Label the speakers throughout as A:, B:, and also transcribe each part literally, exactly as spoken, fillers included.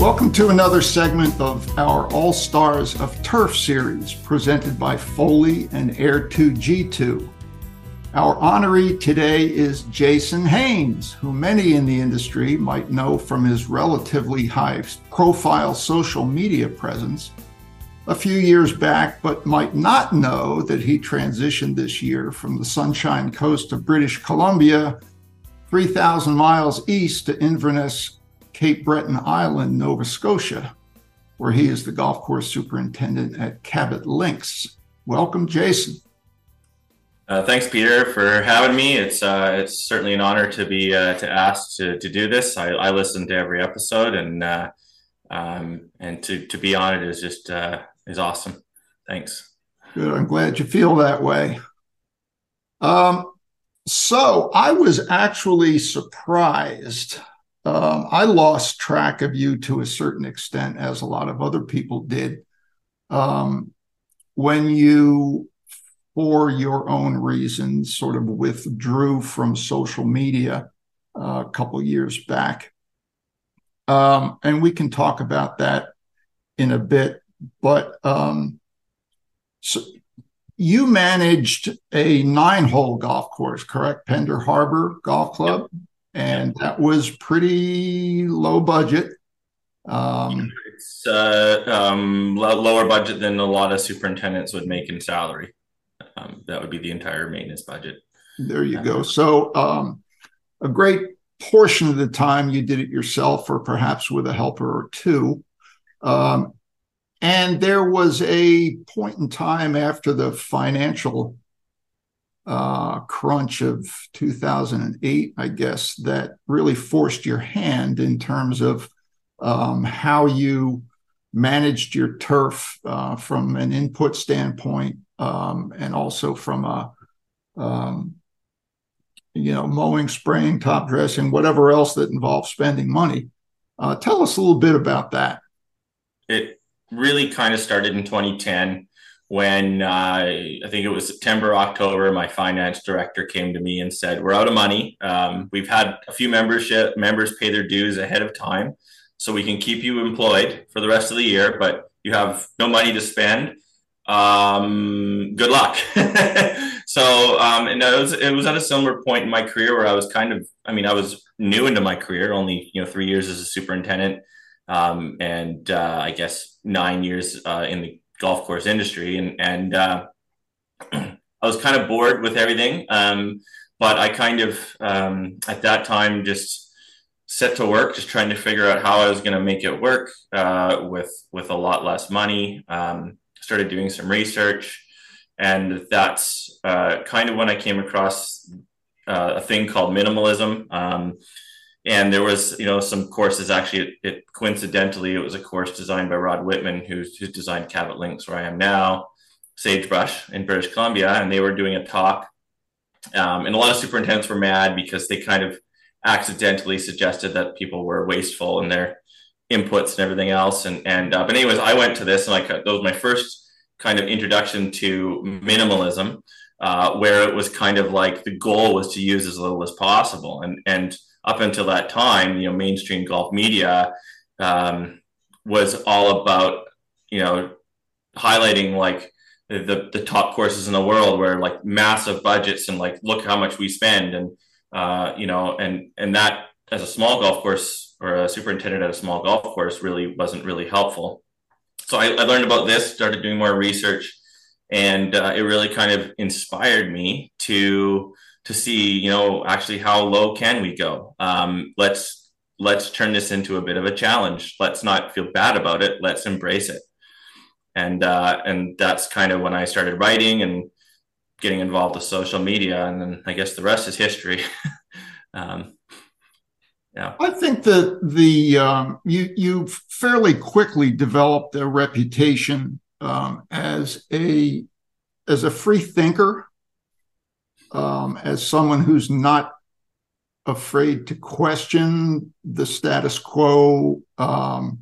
A: Welcome to another segment of our All Stars of Turf series presented by Foley and Air two G two. Our honoree today is Jason Haynes, who many in the industry might know from his relatively high-profile social media presence a few years back, but might not know that he transitioned this year from the Sunshine Coast of British Columbia three thousand miles east to Inverness, Cape Breton Island, Nova Scotia, where he is the golf course superintendent at Cabot Links. Welcome, Jason.
B: Uh, thanks, Peter, for having me. It's uh, it's certainly an honor to be uh, to ask to to do this. I, I listen to every episode, and uh, um, and to to be on it is just uh, is awesome. Thanks.
A: Good. I'm glad you feel that way. Um, so I was actually surprised. Um, I lost track of you to a certain extent, as a lot of other people did, um, when you, for your own reasons, sort of withdrew from social media uh, a couple years back. Um, and we can talk about that in a bit. But um, so you managed a nine-hole golf course, correct? Pender Harbor Golf Club. Yep. And that was pretty low budget. Um,
B: it's uh, um, lower budget than a lot of superintendents would make in salary. Um, that would be the entire maintenance budget.
A: There you go. So um, a great portion of the time you did it yourself, or perhaps with a helper or two. Um, and there was a point in time after the financial Uh, crunch of two thousand eight, I guess, that really forced your hand in terms of um, how you managed your turf uh, from an input standpoint, um, and also from a, um, you know, mowing, spraying, top dressing, whatever else that involves spending money. Uh, tell us a little bit about that.
B: It really kind of started in twenty ten. When uh, I think it was September, October, my finance director came to me and said, "We're out of money. Um, we've had a few membership members pay their dues ahead of time, so we can keep you employed for the rest of the year, but you have no money to spend. Um, good luck." So, um, and it was it was at a similar point in my career where I was kind of, I mean, I was new into my career, only you know three years as a superintendent, um, and uh, I guess nine years uh, in the golf course industry, and and uh, I was kind of bored with everything, um, but I kind of um, at that time just set to work, just trying to figure out how I was going to make it work uh, with with a lot less money. Um, started doing some research, and that's uh, kind of when I came across uh, a thing called minimalism. Um, And there was, you know, some courses. Actually, it, it coincidentally, it was a course designed by Rod Whitman, who's, who's designed Cabot Links, where I am now, Sagebrush in British Columbia, and they were doing a talk. Um, and a lot of superintendents were mad because they kind of accidentally suggested that people were wasteful in their inputs and everything else. And and uh, but anyways, I went to this, and like that was my first kind of introduction to minimalism, uh, where it was kind of like the goal was to use as little as possible, and and up until that time, you know, mainstream golf media um, was all about, you know, highlighting like the the top courses in the world, where like massive budgets and like, look how much we spend. And, uh, you know, and, and that as a small golf course or a superintendent at a small golf course really wasn't really helpful. So I, I learned about this, started doing more research, and uh, it really kind of inspired me to to see, you know, actually how low can we go? Um, let's let's turn this into a bit of a challenge. Let's not feel bad about it. Let's embrace it. And uh, and that's kind of when I started writing and getting involved with social media. And then I guess the rest is history. um, yeah.
A: I think that the um, you you fairly quickly developed a reputation um, as a as a free thinker. Um, as someone who's not afraid to question the status quo, um,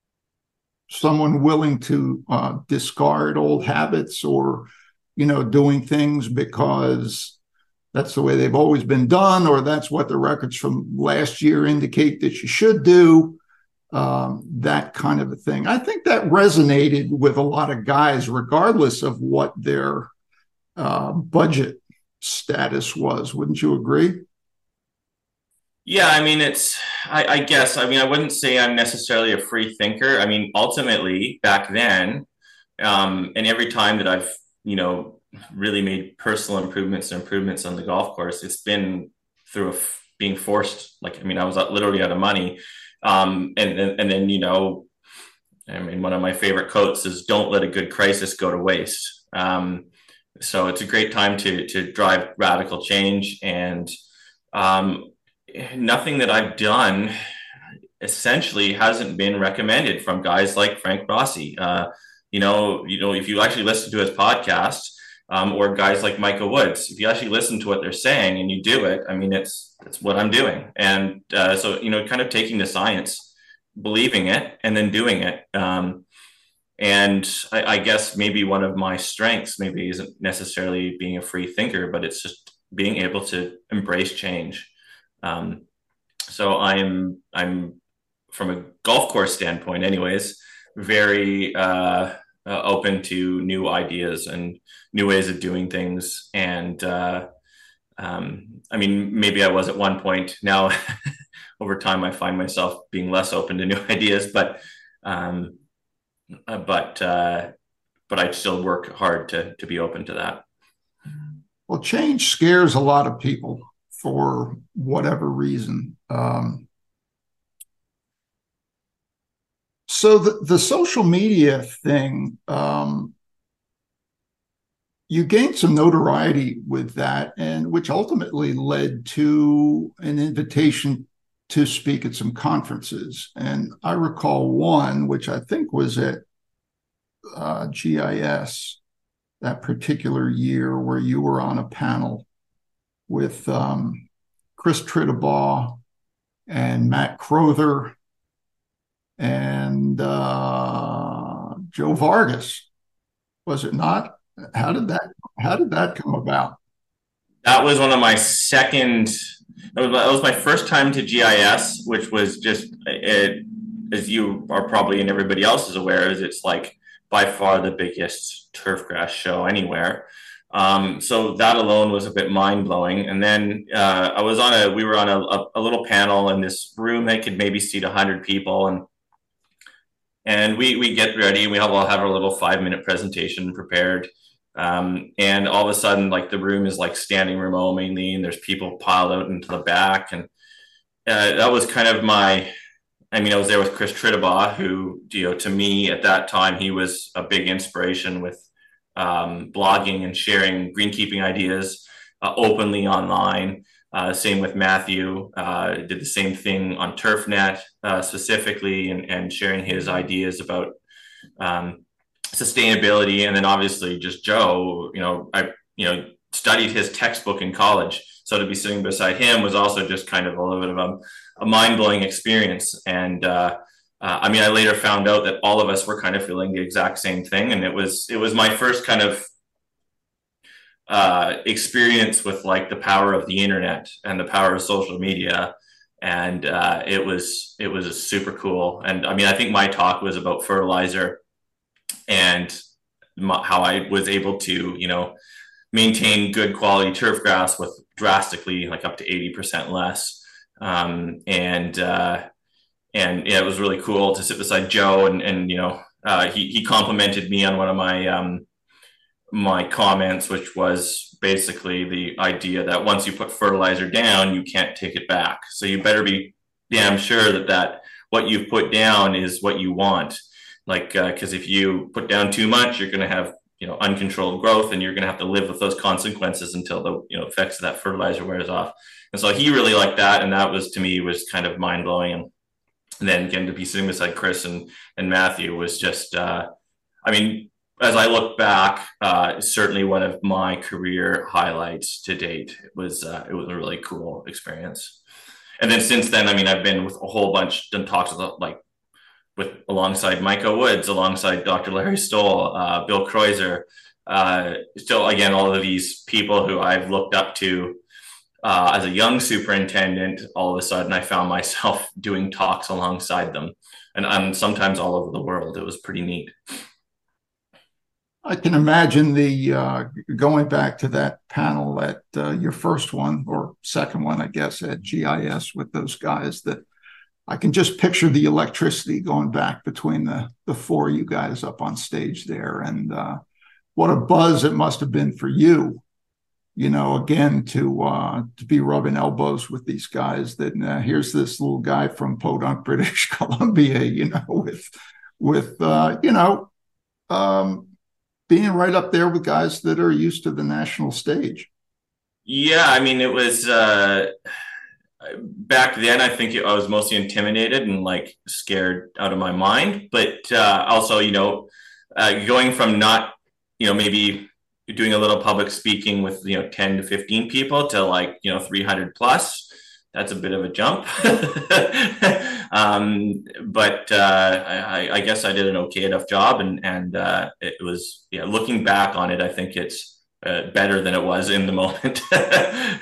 A: someone willing to uh, discard old habits, or, you know, doing things because that's the way they've always been done, or that's what the records from last year indicate that you should do. um, that kind of a thing. I think that resonated with a lot of guys, regardless of what their uh, budget status was. Wouldn't you agree?
B: Yeah, I mean, it's, I, I guess, I mean, I wouldn't say I'm necessarily a free thinker. I mean, ultimately, back then, um, and every time that I've, you know, really made personal improvements and improvements on the golf course, it's been through a f- being forced. Like, I mean, I was literally out of money. Um, and, and, and then, you know, I mean, one of my favorite quotes is "Don't let a good crisis go to waste." Um, so it's a great time to to drive radical change, and um, nothing that I've done essentially hasn't been recommended from guys like Frank Rossi. Uh, you know, you know, if you actually listen to his podcast, um, or guys like Michael Woods, if you actually listen to what they're saying and you do it, I mean, it's it's what I'm doing, and uh, so you know, kind of taking the science, believing it, and then doing it. Um, and I, I guess maybe one of my strengths maybe isn't necessarily being a free thinker, but it's just being able to embrace change. Um, so I'm I'm from a golf course standpoint, anyways, very uh, uh, open to new ideas and new ways of doing things. And uh, um, I mean, maybe I was at one point. Now, over time, I find myself being less open to new ideas, but um, uh, but uh, but I still work hard to to be open to that.
A: Well, change scares a lot of people for whatever reason. Um, so the, the social media thing, um, you gained some notoriety with that, and which ultimately led to an invitation to speak at some conferences. And I recall one, which I think was at uh, G I S that particular year, where you were on a panel with um, Chris Tritabaugh and Matt Crowther and uh, Joe Vargas, was it not? How did that how did that come about?
B: That was one of my second. That was, that was my first time to G I S, which was just it, as you are probably and everybody else is aware, is it's like by far the biggest turf grass show anywhere. Um, so that alone was a bit mind blowing. And then uh, I was on a we were on a, a, a little panel in this room that could maybe seat a hundred people, and and we we get ready. We all have our little five minute presentation prepared. Um, and all of a sudden, like the room is like standing room only, and there's people piled out into the back. And uh, that was kind of my, I mean, I was there with Chris Tritabaugh, who, you know, to me at that time, he was a big inspiration with um, blogging and sharing greenkeeping ideas uh, openly online. Uh, same with Matthew, uh, did the same thing on TurfNet uh, specifically, and, and sharing his ideas about um, sustainability. And then obviously just Joe, you know, I, you know, studied his textbook in college. So to be sitting beside him was also just kind of a little bit of a, a mind blowing experience. And, uh, uh, I mean, I later found out that all of us were kind of feeling the exact same thing. And it was, it was my first kind of, uh, experience with like the power of the internet and the power of social media. And, uh, it was, it was super cool. And I mean, I think my talk was about fertilizer and my, how I was able to, you know, maintain good quality turf grass with drastically like up to eighty percent less. Um, and, uh, and yeah, it was really cool to sit beside Joe, and, and, you know, uh, he, he complimented me on one of my, um, my comments, which was basically the idea that once you put fertilizer down, you can't take it back. So you better be damn sure that that what you've put down is what you want. Like, uh, cause if you put down too much, you're going to have, you know, uncontrolled growth, and you're going to have to live with those consequences until the, you know, effects of that fertilizer wears off. And so he really liked that. And that was, to me, was kind of mind blowing. And, and then again, to be sitting beside Chris and, and Matthew was just, uh, I mean, as I look back, uh, certainly one of my career highlights to date. It was, uh, it was a really cool experience. And then since then, I mean, I've been with a whole bunch, done talks with like, with alongside Micah Woods, alongside Doctor Larry Stoll, uh, Bill Kreuzer. Uh, still, again, all of these people who I've looked up to uh, as a young superintendent, all of a sudden I found myself doing talks alongside them. and, and sometimes all over the world. It was pretty neat.
A: I can imagine the uh, going back to that panel at uh, your first one or second one, I guess, at G I S with those guys. That I can just picture the electricity going back between the the four of you guys up on stage there, and uh, what a buzz it must have been for you. You know, again to uh, to be rubbing elbows with these guys. That uh, here's this little guy from Podunk, British Columbia. You know, with with uh, you know. Um, being right up there with guys that are used to the national stage.
B: Yeah, I mean, it was uh, back then. I think I was mostly intimidated and like scared out of my mind. But uh, also, you know, uh, going from not, you know, maybe doing a little public speaking with you know ten to fifteen people to like you know three hundred plus. That's a bit of a jump. um, but uh, I, I guess I did an okay enough job, and and uh, it was yeah. Looking back on it, I think it's uh, better than it was in the moment. uh,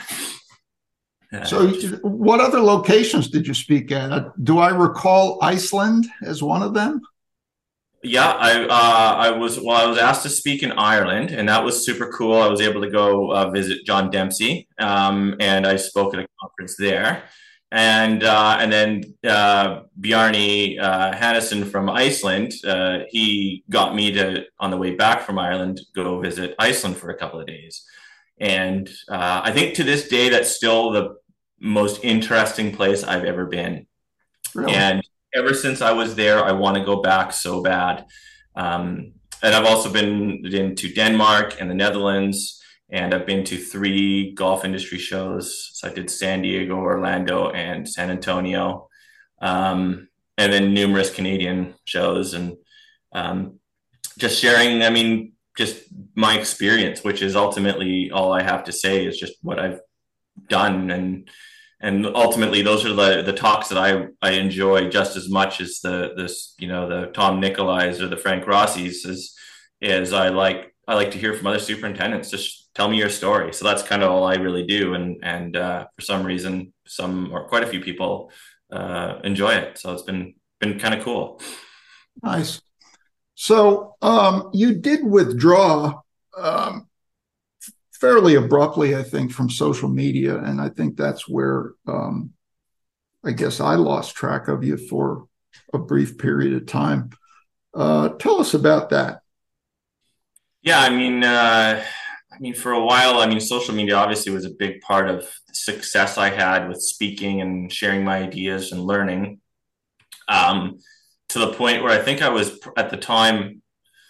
A: So, what other locations did you speak at? Do I recall Iceland as one of them?
B: Yeah, I uh, I was well. I was asked to speak in Ireland, and that was super cool. I was able to go uh, visit John Dempsey, um, and I spoke at a conference there. And uh, and then uh, Bjarni uh, Hannesen from Iceland, uh, he got me to on the way back from Ireland go visit Iceland for a couple of days. And uh, I think to this day that's still the most interesting place I've ever been.
A: Really?
B: And ever since I was there, I want to go back so bad. Um, and I've also been into Denmark and the Netherlands, and I've been to three golf industry shows. So I did San Diego, Orlando, and San Antonio, um, and then numerous Canadian shows, and um, just sharing, I mean, just my experience, which is ultimately all I have to say is just what I've done. And and ultimately those are the the talks that I I enjoy just as much as the this you know the Tom Nicolai's or the Frank Rossi's is is I like I like to hear from other superintendents. Just tell me your story. So that's kind of all I really do, and and uh, for some reason some or quite a few people uh, enjoy it. So it's been been kind of cool.
A: Nice. So um, you did withdraw um, fairly abruptly, I think, from social media. And I think that's where um, I guess I lost track of you for a brief period of time. Uh, tell us about that.
B: Yeah, I mean, uh, I mean, for a while, I mean, social media obviously was a big part of the success I had with speaking and sharing my ideas and learning. Um, to the point where I think I was at the time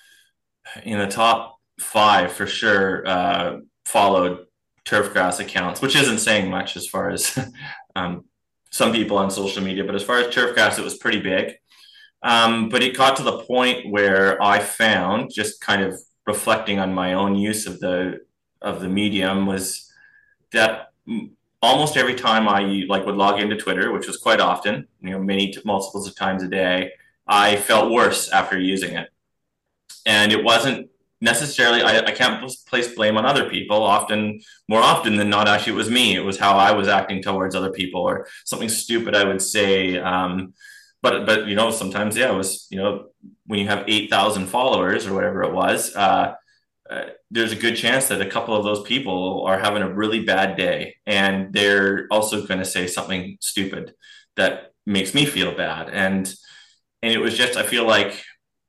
B: in the top five for sure, uh, followed turfgrass accounts, which isn't saying much as far as um, some people on social media, but as far as turfgrass, it was pretty big. Um, but it got to the point where I found, just kind of reflecting on my own use of the of the medium, was that almost every time I like would log into Twitter, which was quite often, you know, many multiples of times a day, I felt worse after using it. And it wasn't necessarily, I, I can't place blame on other people. Often, more often than not, actually, it was me. It was how I was acting towards other people, or something stupid I would say. Um, but, but, you know, sometimes, yeah, it was, you know, when you have eight thousand followers or whatever it was, uh, uh, there's a good chance that a couple of those people are having a really bad day. And they're also going to say something stupid that makes me feel bad. And, and it was just, I feel like,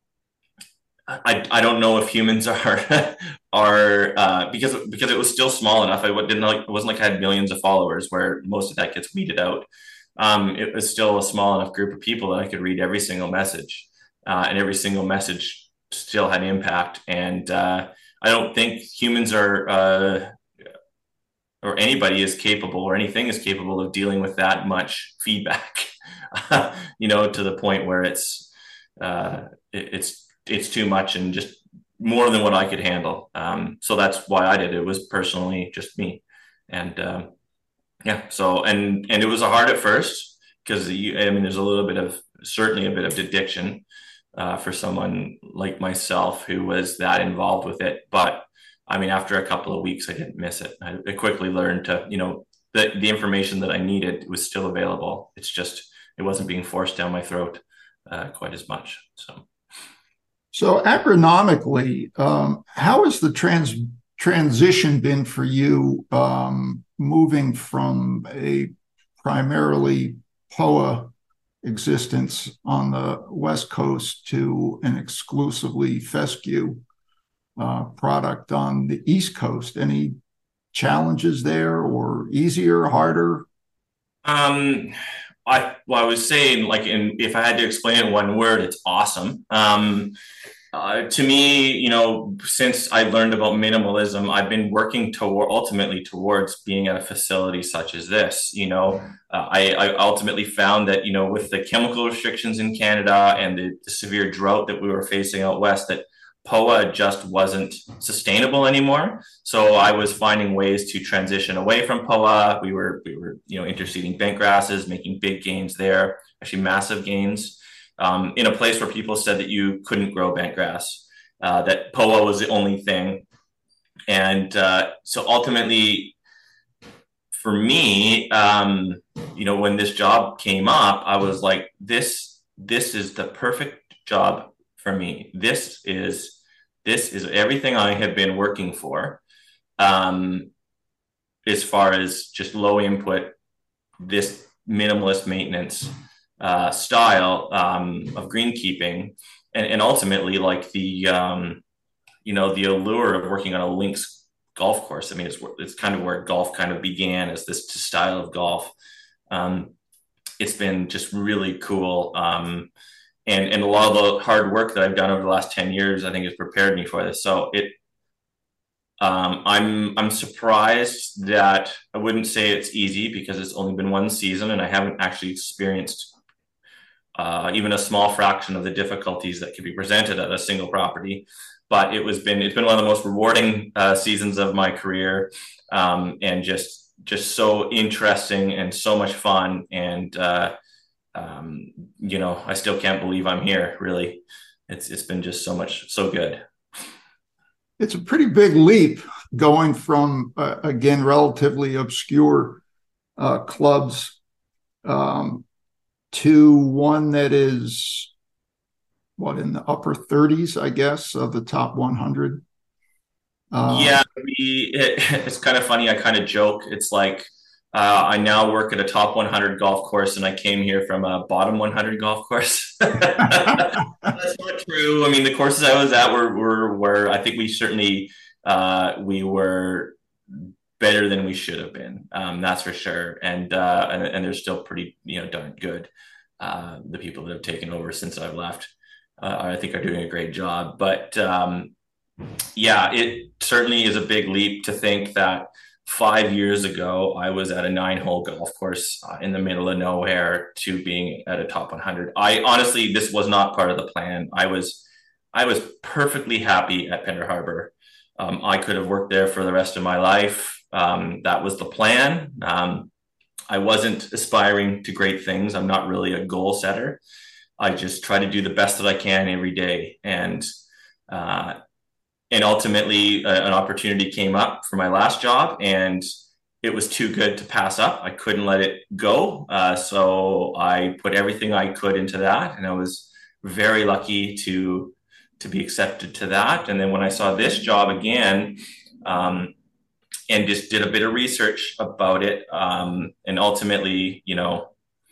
B: I, I don't know if humans are are uh, because because it was still small enough. I didn't like it wasn't like I had millions of followers where most of that gets weeded out. Um, it was still a small enough group of people that I could read every single message, uh, and every single message still had impact. And uh, I don't think humans are uh, or anybody is capable or anything is capable of dealing with that much feedback. you know, to the point where it's uh, it, it's it's too much and just more than what I could handle. Um, so that's why I did it. It was personally just me. And um, yeah, so, and, and it was hard at first because you, I mean, there's a little bit of, certainly a bit of addiction uh, for someone like myself who was that involved with it. But I mean, after a couple of weeks, I didn't miss it. I, I quickly learned to, you know, the, the information that I needed was still available. It's just, it wasn't being forced down my throat. uh, quite as much. So,
A: So agronomically, um, how has the trans transition been for you, um, moving from a primarily P O A existence on the West Coast to an exclusively fescue uh, product on the East Coast? Any challenges there, or easier, harder?
B: um, I well, I was saying, like, in if I had to explain it in one word, it's awesome. Um, Uh, to me, you know, since I learned about minimalism, I've been working toward ultimately towards being at a facility such as this. You know, uh, I, I ultimately found that, you know, with the chemical restrictions in Canada and the, the severe drought that we were facing out west, that P O A just wasn't sustainable anymore. So I was finding ways to transition away from P O A. We were we were you know interseeding bent grasses, making big gains there, actually massive gains um, in a place where people said that you couldn't grow bent grass, uh, that P O A was the only thing. And uh, so ultimately, for me, um, you know, when this job came up, I was like, this, this is the perfect job for me. This is, this is everything I have been working for. Um, as far as just low input, this minimalist maintenance uh, style um, of greenkeeping, and, and ultimately like the um, you know the allure of working on a links golf course. I mean, it's it's kind of where golf kind of began as this style of golf. Um, it's been just really cool, um, and and a lot of the hard work that I've done over the last ten years, I think, has prepared me for this. So it um, I'm I'm surprised that I wouldn't say it's easy because it's only been one season and I haven't actually experienced uh, even a small fraction of the difficulties that can be presented at a single property. But it was been it's been one of the most rewarding uh, seasons of my career, um, and just just so interesting and so much fun. And uh, um, you know, I still can't believe I'm here. Really, it's it's been just so much so good.
A: It's a pretty big leap going from, uh, again, relatively obscure uh, clubs um, to one that is, what, in the upper thirties, I guess, of the top one hundred. Uh,
B: Yeah, we, it, it's kind of funny. I kind of joke. It's like uh, I now work at a top one hundred golf course, and I came here from a bottom one hundred golf course. That's not true. I mean, the courses I was at were were were I think we certainly uh, we were better than we should have been. Um, that's for sure. And uh, and and they're still pretty you know darn good. Uh, the people that have taken over since I've left, uh, I think, are doing a great job. But um, yeah, it certainly is a big leap to think that five years ago I was at a nine-hole golf course uh, in the middle of nowhere to being at a top one hundred. I honestly, this was not part of the plan. I was, I was perfectly happy at Pender Harbor. Um, I could have worked there for the rest of my life. Um, that was the plan. Um, I wasn't aspiring to great things. I'm not really a goal setter. I just try to do the best that I can every day, and uh, and ultimately uh, an opportunity came up for my last job, and it was too good to pass up. I couldn't let it go. Uh, so I put everything I could into that, and I was very lucky to to be accepted to that. And then when I saw this job again, um, and just did a bit of research about it, um, and ultimately, you know,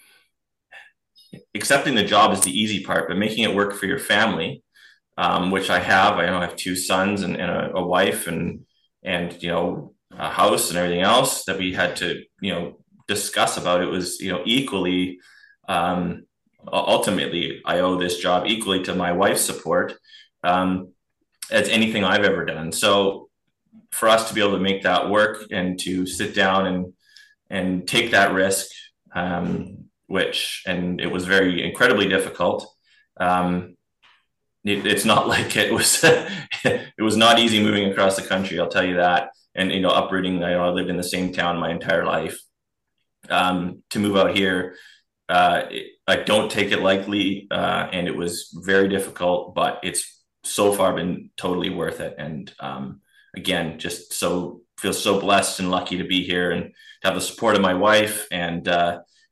B: accepting the job is the easy part, but making it work for your family, um, which I have. I know I have two sons and, and a, a wife and and you know a house and everything else that we had to you know discuss about. It was you know equally, um, ultimately, I owe this job equally to my wife's support um, as anything I've ever done. So for us to be able to make that work and to sit down and and take that risk, um, which and it was very incredibly difficult. Um, it, it's not like it was it was not easy moving across the country, I'll tell you that. And you know, uprooting. I, know, I lived in the same town my entire life. Um, to move out here, uh, it, I don't take it lightly, uh, and it was very difficult. But it's so far been totally worth it. And um, again, just so feel so blessed and lucky to be here and to have the support of my wife and uh,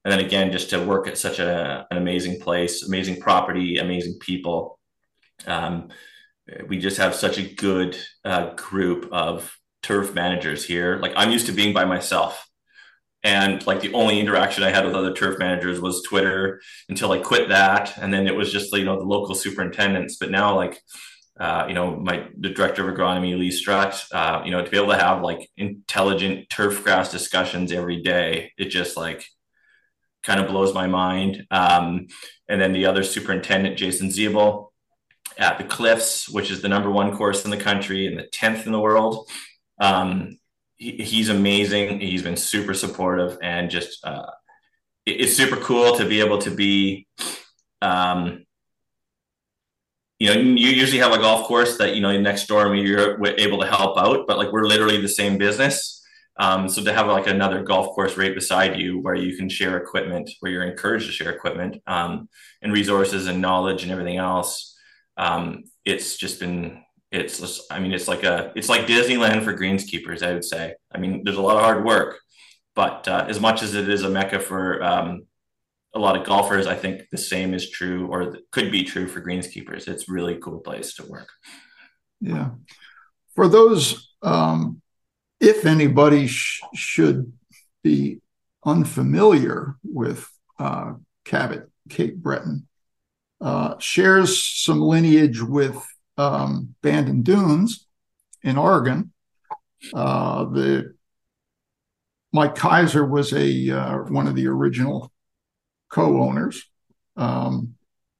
B: and then again, just to work at such a, an amazing place, amazing property, amazing people. Um, we just have such a good uh, group of turf managers here. Like I'm used to being by myself. And like the only interaction I had with other turf managers was Twitter until I quit that. And then it was just, you know, the local superintendents. But now like, uh, you know, my the director of agronomy, Lee Strutt, uh, you know, to be able to have like intelligent turf grass discussions every day, it just like kind of blows my mind. Um, and then the other superintendent, Jason Ziebel, at the Cliffs, which is the number one course in the country and the tenth in the world. Um, he, he's amazing. He's been super supportive, and just uh, it, it's super cool to be able to be, um, you know, you usually have a golf course that, you know, next door maybe you're able to help out, but like we're literally the same business. Um, so to have like another golf course right beside you where you can share equipment, where you're encouraged to share equipment um, and resources and knowledge and everything else. Um, it's just been, it's, just, I mean, it's like a, it's like Disneyland for greenskeepers, I would say. I mean, there's a lot of hard work, but uh, as much as it is a mecca for um, a lot of golfers, I think the same is true, or could be true for greenskeepers. It's a really cool place to work.
A: Yeah. For those, um, if anybody sh- should be unfamiliar with uh, Cabot, Cape Breton, uh, shares some lineage with um, Bandon Dunes in Oregon. Uh, the Mike Kaiser was a uh, one of the original co-owners, um,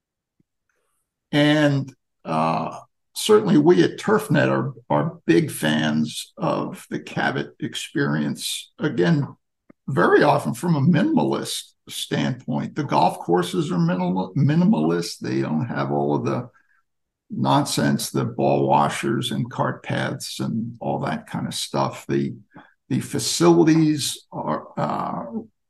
A: and uh, certainly we at TurfNet are are big fans of the Cabot experience. Again, very often from a minimalist standpoint. The golf courses are minimal, minimalist. They don't have all of the nonsense, the ball washers and cart paths and all that kind of stuff. The the facilities are uh,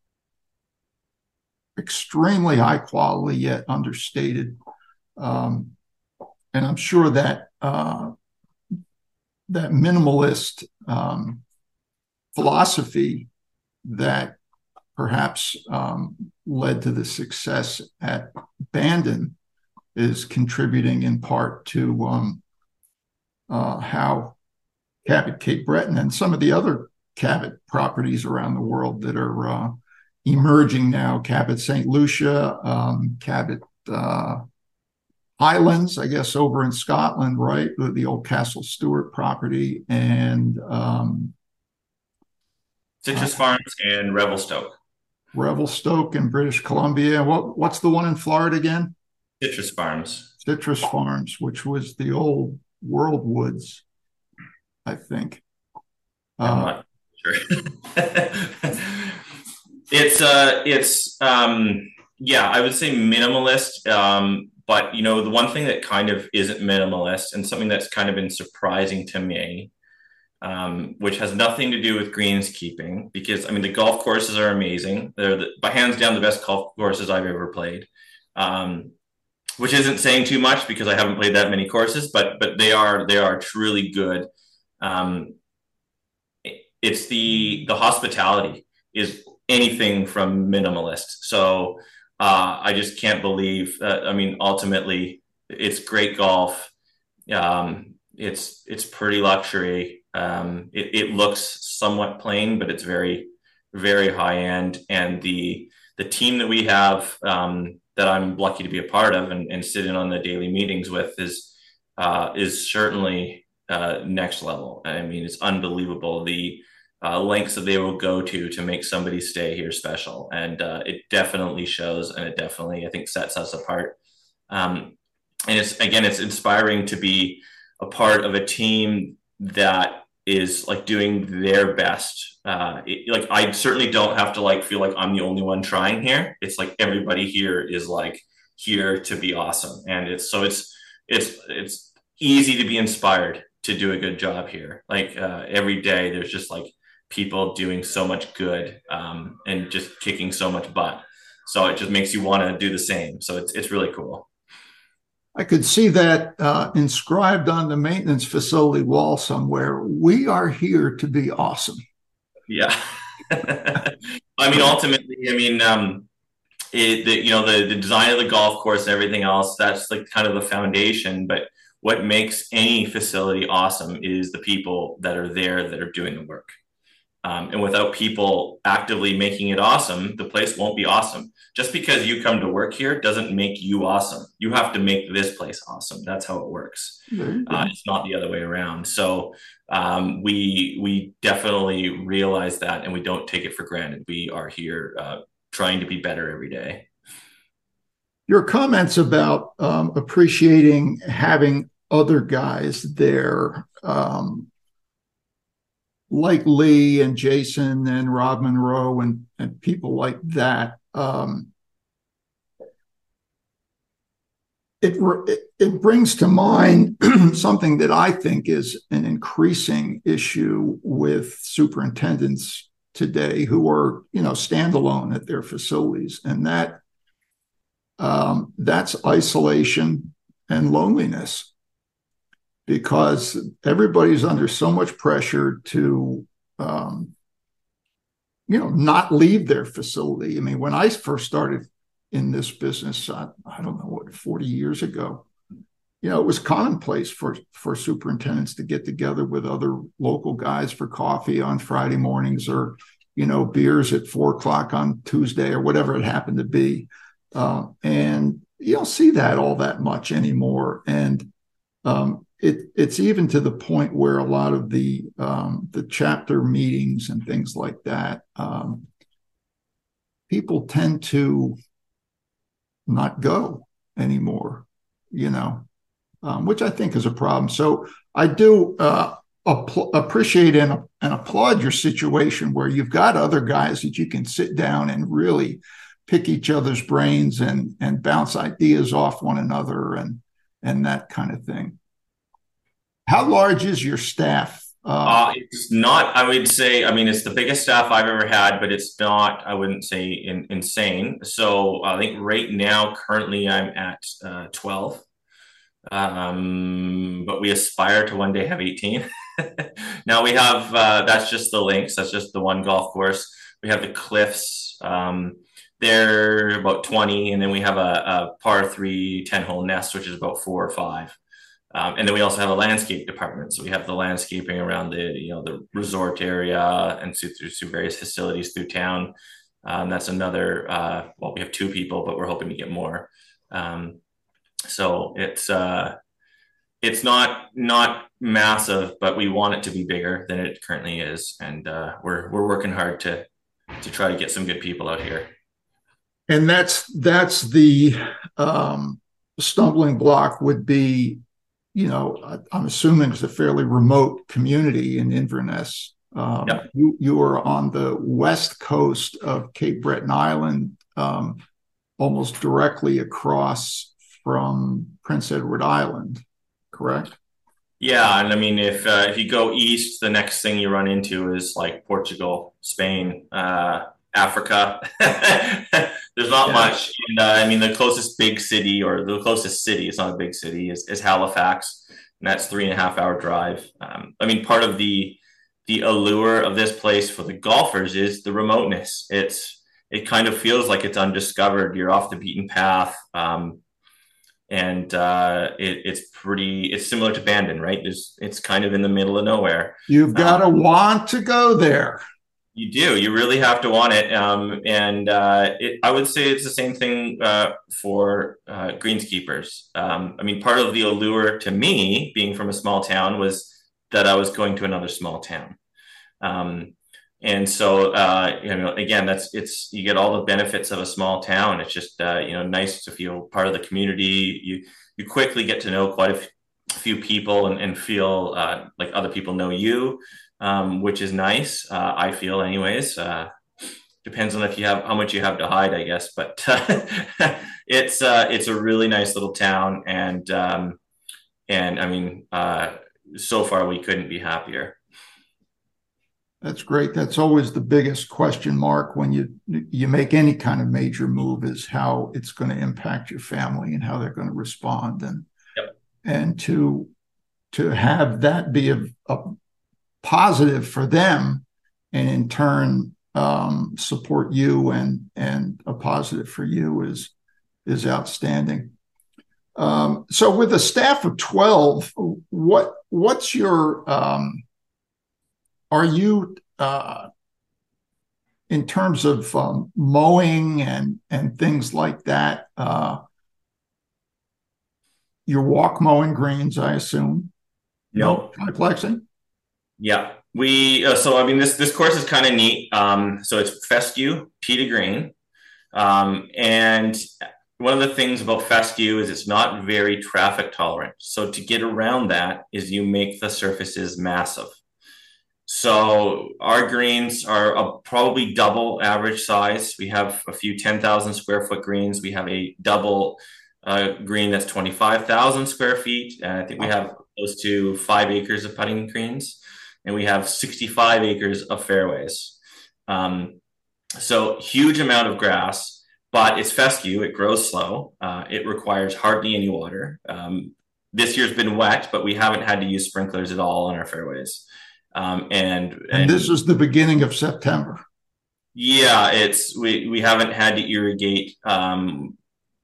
A: extremely high quality yet understated. Um, and I'm sure that uh, that minimalist um, philosophy that perhaps um, led to the success at Bandon is contributing in part to um, uh, how Cabot Cape Breton and some of the other Cabot properties around the world that are uh, emerging now, Cabot Saint Lucia, um, Cabot uh, Highlands, I guess, over in Scotland, right? The, the old Castle Stewart property, and um,
B: Citrus uh, Farms and Revelstoke.
A: Revelstoke in British Columbia. What, what's the one in Florida again?
B: Citrus Farms.
A: Citrus Farms, which was the old World Woods, I think.
B: I'm not sure. it's uh, it's um, yeah, I would say minimalist. Um, but you know, the one thing that kind of isn't minimalist, and something that's kind of been surprising to me, um, which has nothing to do with greenskeeping, because I mean the golf courses are amazing. They're the, by hands down the best golf courses I've ever played. Um, which isn't saying too much because I haven't played that many courses, but but they are they are truly good. Um, it's the the hospitality is anything from minimalist. So uh, I just can't believe. Uh, I mean, ultimately, it's great golf. Um, it's it's pretty luxury. Um, it, it looks somewhat plain, but it's very very high end. And the the team that we have. Um, that I'm lucky to be a part of and, and sit in on the daily meetings with is uh, is certainly uh, next level. I mean, it's unbelievable the uh, lengths that they will go to to make somebody stay here special, and uh, it definitely shows, and it definitely I think sets us apart. Um, and it's again, it's inspiring to be a part of a team that is like doing their best. Uh, it, like I certainly don't have to like feel like I'm the only one trying here. It's like everybody here is like here to be awesome, and it's so it's it's it's easy to be inspired to do a good job here. Like uh, every day, there's just like people doing so much good um, and just kicking so much butt. So it just makes you want to do the same. So it's it's really cool.
A: I could see that uh, inscribed on the maintenance facility wall somewhere. We are here to be awesome.
B: Yeah. I mean, ultimately, I mean, um, it, the, you know, the, the design of the golf course and everything else, that's like kind of the foundation. But what makes any facility awesome is the people that are there that are doing the work. Um, and without people actively making it awesome, the place won't be awesome. Just because you come to work here doesn't make you awesome. You have to make this place awesome. That's how it works.
A: There you
B: Uh,
A: go.
B: it's not the other way around. So um, we we definitely realize that, and we don't take it for granted. We are here uh, trying to be better every day.
A: Your comments about um, appreciating having other guys there, um, like Lee and Jason and Rob Monroe and, and people like that, um, it, it, it brings to mind something that I think is an increasing issue with superintendents today who are, you know, standalone at their facilities, and that um, that's isolation and loneliness, because everybody's under so much pressure to, um, you know, not leave their facility. I mean, when I first started in this business, I, I don't know what, forty years ago, you know, it was commonplace for, for superintendents to get together with other local guys for coffee on Friday mornings, or, you know, beers at four o'clock on Tuesday, or whatever it happened to be. Uh, and you don't see that all that much anymore. And um, it, it's even to the point where a lot of the um, the chapter meetings and things like that, um, people tend to not go anymore, you know, um, which I think is a problem. So I do uh, ap- appreciate and, and applaud your situation where you've got other guys that you can sit down and really pick each other's brains and and bounce ideas off one another and and that kind of thing. How large is your staff? Uh,
B: Uh, it's not, I would say, I mean, it's the biggest staff I've ever had, but it's not, I wouldn't say in, insane. So I think right now, currently, I'm at uh, twelve. Um, but we aspire to one day have eighteen. Now we have, uh, that's just the links, that's just the one golf course. We have the Cliffs. Um, they're about twenty. And then we have a, a par three ten hole nest, which is about four or five. Um, and then we also have a landscape department. So we have the landscaping around the, you know, the resort area and through, through various facilities through town. Um, that's another, uh, well, we have two people, but we're hoping to get more. Um, so it's, uh, it's not, not massive, but we want it to be bigger than it currently is. And, uh, we're, we're working hard to, to try to get some good people out here.
A: and that's that's the um, stumbling block would be, you know, I'm assuming it's a fairly remote community in Inverness. Um,
B: Yep.
A: you you are on the west coast of Cape Breton Island, um, almost directly across from Prince Edward Island, correct?
B: Yeah, and I mean, if uh, if you go east, the next thing you run into is like Portugal, Spain, uh, Africa. There's not
A: Yeah.
B: much. And, uh, I mean, the closest big city, or the closest city, it's not a big city, is, is Halifax, and that's three and a half hour drive. Um, I mean, part of the the allure of this place for the golfers is the remoteness. It's it kind of feels like it's undiscovered. You're off the beaten path. Um, and uh, it, it's pretty. It's similar to Bandon, right? There's, it's kind of in the middle of nowhere.
A: You've
B: Uh,
A: got to want to go there.
B: you do. You really have to want it. Um, and uh, it, I would say it's the same thing uh, for uh, greenskeepers. Um, I mean, part of the allure to me, being from a small town, was that I was going to another small town. Um, and so, uh, you know, again, that's it's you get all the benefits of a small town. It's just uh, you know, nice to feel part of the community. You you quickly get to know quite a f- few people and, and feel uh, like other people know you, um, which is nice. Uh, I feel, anyways. Uh, depends on if you have how much you have to hide, I guess. But it's uh, it's a really nice little town, and um, and I mean, uh, so far we couldn't be happier.
A: That's great. That's always the biggest question mark when you you make any kind of major move, is how it's going to impact your family and how they're going to respond, and
B: Yep.
A: and to to have that be a, a positive for them, and in turn um, support you and and a positive for you is is outstanding. Um, so with a staff of twelve, what what's your um, are you uh, in terms of um, mowing and and things like that? Uh, your walk mowing greens, I assume.
B: No.
A: Triplexing?
B: Yeah. We, uh, so I mean, this, this course is kind of neat. Um, so it's fescue, tee to green. Um, and one of the things about fescue is it's not very traffic tolerant. So to get around that is you make the surfaces massive. So our greens are a, probably double average size. We have a few ten thousand square foot greens. We have a double uh, green that's twenty-five thousand square feet. And I think we have close to five acres of putting greens. And we have sixty-five acres of fairways. Um, so huge amount of grass, but it's fescue. It grows slow. Uh, it requires hardly any water. Um, this year's been wet, but we haven't had to use sprinklers at all on our fairways. Um, and, and
A: and this is the beginning of September.
B: Yeah, it's we we haven't had to irrigate um,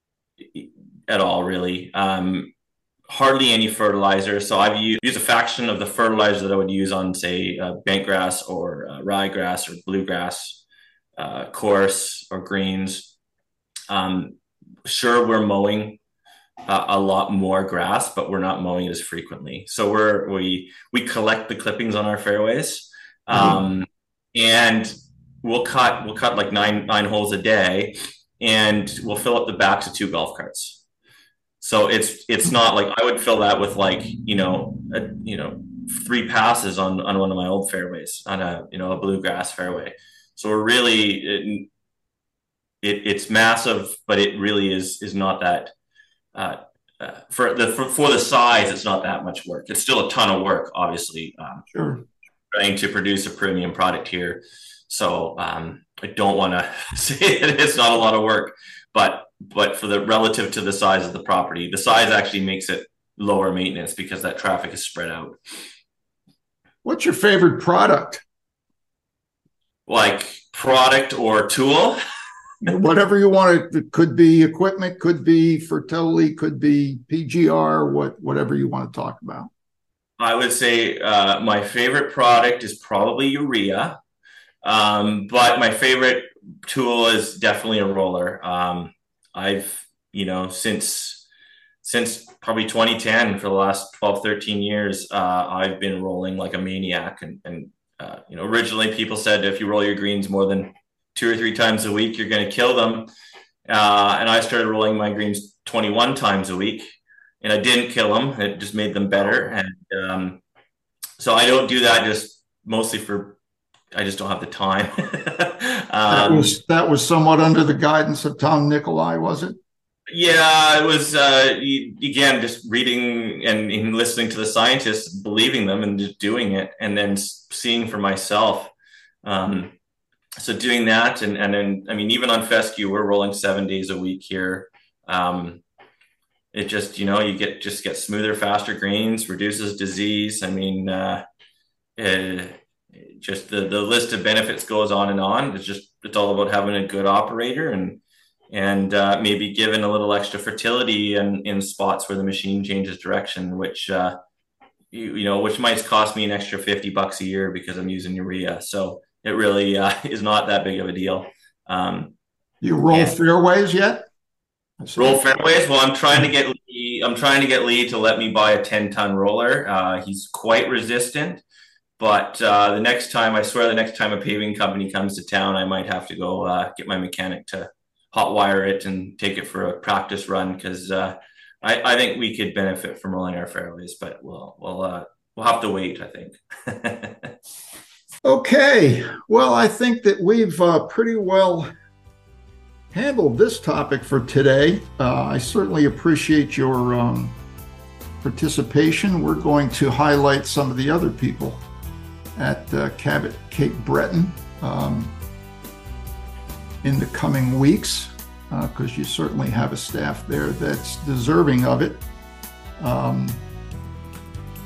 B: at all, really. Um, hardly any fertilizer. So I've used, used a fraction of the fertilizer that I would use on, say, uh, bentgrass or uh, ryegrass or bluegrass, uh, coarse or greens. Um, sure, we're mowing uh, a lot more grass, but we're not mowing it as frequently. So we're we we collect the clippings on our fairways, um, mm-hmm. and we'll cut we'll cut like nine nine holes a day, and we'll fill up the backs of two golf carts. So it's it's not like I would fill that with like you know a, you know three passes on on one of my old fairways on a you know a bluegrass fairway. So we're really it, it it's massive, but it really is is not that uh, uh, for the for, for the size. It's not that much work. It's still a ton of work, obviously. Um,
A: sure.
B: Trying to produce a premium product here, so um, I don't want to say that it's not a lot of work, but. But for the relative to the size of the property, the size actually makes it lower maintenance because that traffic is spread out.
A: What's your favorite product?
B: Like product or tool?
A: Whatever you want. It could be equipment, could be fertility, could be P G R, what, whatever you want to talk about.
B: I would say uh, my favorite product is probably urea. Um, but my favorite tool is definitely a roller. Um, I've, you know, since since probably twenty ten for the last twelve, thirteen years, uh, I've been rolling like a maniac. And, and uh, you know, originally people said if you roll your greens more than two or three times a week, you're going to kill them. Uh, and I started rolling my greens twenty-one times a week, and I didn't kill them. It just made them better. And um, so I don't do that just mostly for, I just don't have the time.
A: um, that was that was somewhat under the guidance of Tom Nicolai, was it?
B: Yeah, it was. Uh, again, just reading and, and listening to the scientists, believing them, and just doing it, and then seeing for myself. Um, so doing that, and and then I mean, even on fescue, we're rolling seven days a week here. Um, it just you know you get just get smoother, faster greens, reduces disease. I mean. Uh, it, Just the, the list of benefits goes on and on. It's just it's all about having a good operator and and uh, maybe giving a little extra fertility in, in spots where the machine changes direction, which uh, you, you know which might cost me an extra fifty bucks a year because I'm using urea. So it really uh, is not that big of a deal. Um,
A: you roll and, fairways yet?
B: Roll fairways. Well, I'm trying to get Lee, I'm trying to get Lee to let me buy a ten ton roller. Uh, he's quite resistant. But uh, the next time, I swear, the next time a paving company comes to town, I might have to go uh, get my mechanic to hot wire it and take it for a practice run because uh, I, I think we could benefit from rolling our fairways. But we'll we'll uh, we'll have to wait, I think.
A: Okay, well, I think that we've uh, pretty well handled this topic for today. Uh, I certainly appreciate your um, participation. We're going to highlight some of the other people at uh, Cabot Cape Breton um, in the coming weeks, because uh, you certainly have a staff there that's deserving of it. Um,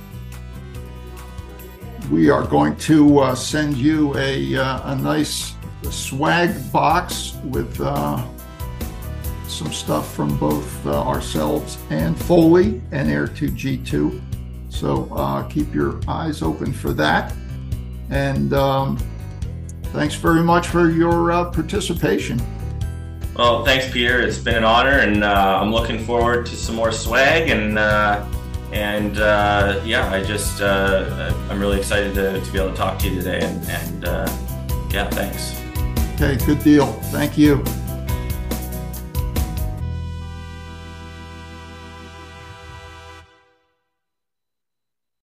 A: we are going to uh, send you a, uh, a nice the swag box with uh, some stuff from both uh, ourselves and Foley and Air two G two. So uh, keep your eyes open for that. And um, thanks very much for your uh, participation.
B: Well, thanks, Peter. It's been an honor, and uh, I'm looking forward to some more swag. And uh, and uh, yeah, I just uh, I'm really excited to, to be able to talk to you today. And, and uh, yeah, thanks.
A: Okay, good deal. Thank you.